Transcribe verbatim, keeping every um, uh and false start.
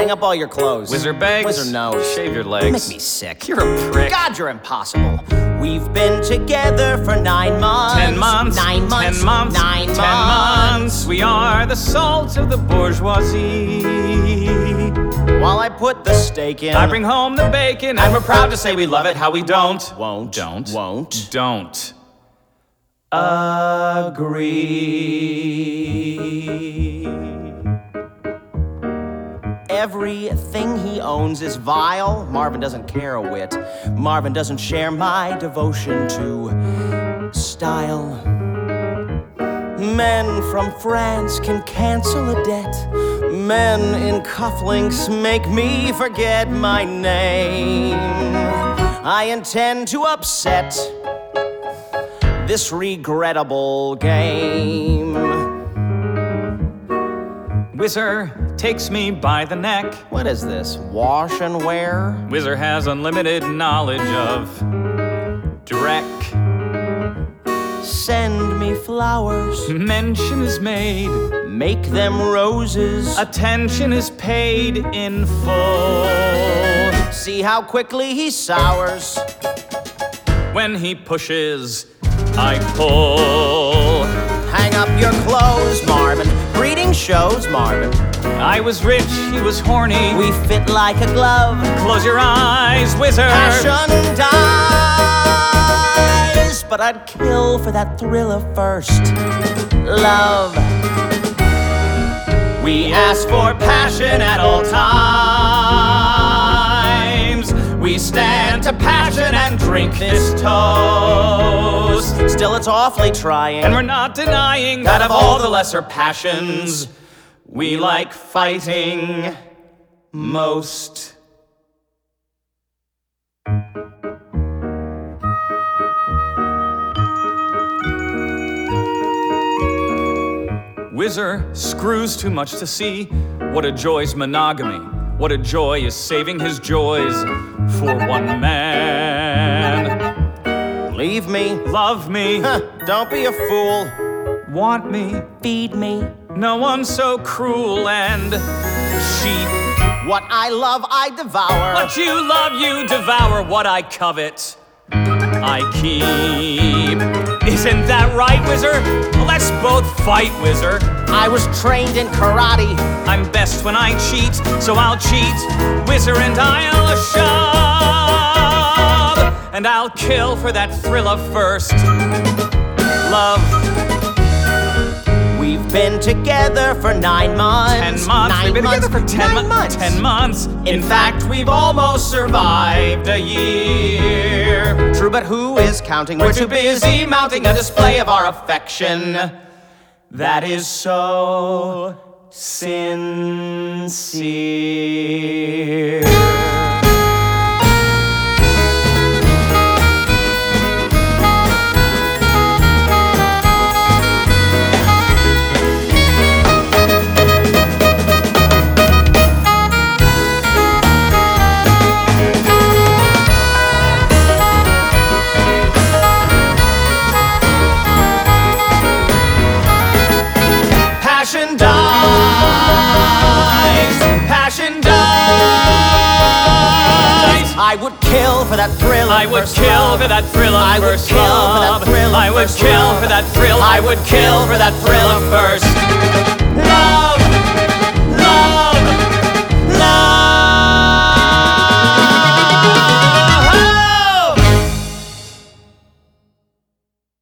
hang up all your clothes. Whizzer begs. Whizzer knows. Shave your You legs. make me sick. You're a prick. God, you're impossible. We've been together for nine months. Ten months. Nine months. Ten months. Nine ten months. months. We are the salt of the bourgeoisie. While I put the steak in, I bring home the bacon, and we're proud to say we love it. How we don't. Won't. Don't. Won't. Don't. Agree. Everything he owns is vile. Marvin doesn't care a whit. Marvin doesn't share my devotion to style. Men from France can cancel a debt. Men in cufflinks make me forget my name. I intend to upset this regrettable game. Whizzer takes me by the neck. What is this, wash and wear? Whizzer has unlimited knowledge of Drek. Send me flowers, Mention is made, make them roses. attention is paid in full. See how quickly he sours. When he pushes, I pull. Hang up your clothes, Marvin. Breeding shows, Marvin. I was rich, he was horny. We fit like a glove. Close your eyes, Whizzer. Passion dies, but I'd kill for that thrill of first love. We ask for passion at all times. We stand to passion and drink this toast. Still, it's awfully trying. And we're not denying that of all the lesser passions, we like fighting most. Whizzer screws too much to see. What a joy's monogamy. What a joy is saving his joys for one man. Leave me. Love me. Huh, don't be a fool. Want me. Feed me. No one's so cruel and cheap. What I love, I devour. What you love, you devour. What I covet, I keep. Isn't that right, Whizzer? Let's both fight, Whizzer. I was trained in karate. I'm best when I cheat, so I'll cheat. Whizzer and I'll shove. And I'll kill for that thrill of first love. We've been together for nine months. Ten months. Nine We've been months. together for ten nine mo- months. Ten months. In fact, we've almost survived a year. True, but who is counting? We're too busy mounting a display of our affection that is so sincere. Passion dies, passion dies. I would kill for that thrill. I of would first kill love. for that thrill of I would first kill for that love. thrill of I would first kill love. for that thrill. I would kill for that thrill of first